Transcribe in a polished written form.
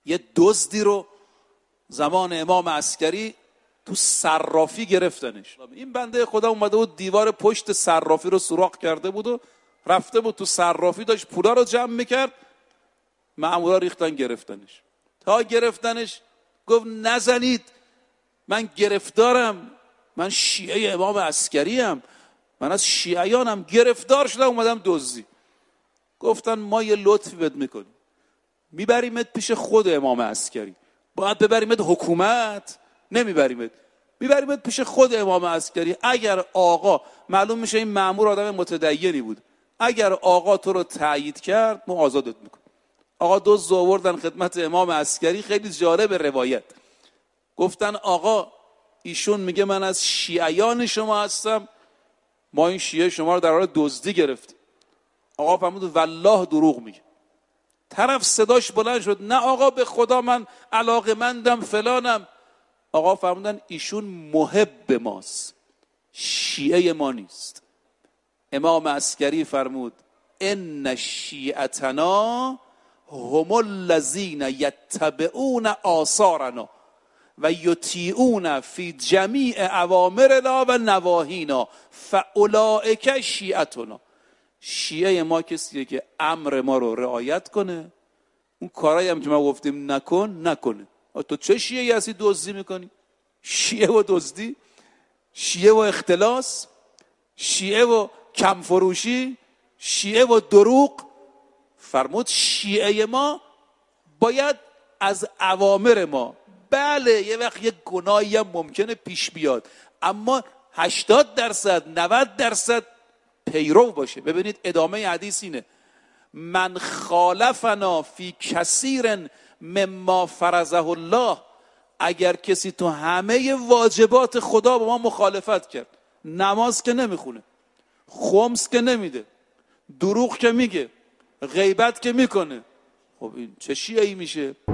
یه دزدی رو زمان امام عسکری تو صرافی گرفتنش. این بنده خدا اومده بود دیوار پشت صرافی رو سوراخ کرده بود و رفته بود تو صرافی، داشت پولا رو جمع میکرد، مأمورا ریختن گرفتنش. تا گرفتنش گفت نزنید، من گرفتارم، من شیعه امام عسکری ام، من از شیعیانم، گرفتار شدم اومدم دزدی. گفتن ما یه لطفی بهت میکنیم، میبریمت پیش خود امام عسکری. باید ببریمت حکومت؟ نمیبریمت، میبریمت پیش خود امام عسکری. اگر آقا، معلوم میشه این مأمور آدم متدینی بود، اگر آقا تو رو تایید کرد ما آزادت میکنیم. آقا دزد آوردن خدمت امام عسکری. خیلی جالب روایت، گفتن آقا ایشون میگه من از شیعیان شما هستم، ما این شیعه شما رو در حال دزدی گرفتیم. آقا فرمود والله دروغ میگه. طرف صداش بلند شد نه آقا به خدا من علاقمندم فلانم. آقا فرمودن ایشون محب ماست، شیعه ما نیست. امام عسکری فرمود ان شیعتنا هم الذین یتبعون آثارنا و یطیعون فی جمیع اوامرنا و نواهینا فاولئک شیعتنا. شیعه ما کسیه که امر ما رو رعایت کنه، اون کارایی هم که ما گفتیم نکنه. تو چه شیعه‌ای هستی دزدی میکنی؟ شیعه و دزدی، شیعه و اختلاس، شیعه و کمفروشی، شیعه و دروغ. فرمود شیعه ما باید از اوامر ما، بله یه وقت یه گناهی هم ممکنه پیش بیاد، اما 80% 90% پیرو باشه. ببینید ادامه حدیث اینه من خالفنا فی کثیر مما فرضه الله. اگر کسی تو همه واجبات خدا با ما مخالفت کرد، نماز که نمیخونه، خمس که نمیده، دروغ که میگه، غیبت که میکنه، خب این چه شیعه‌ای میشه؟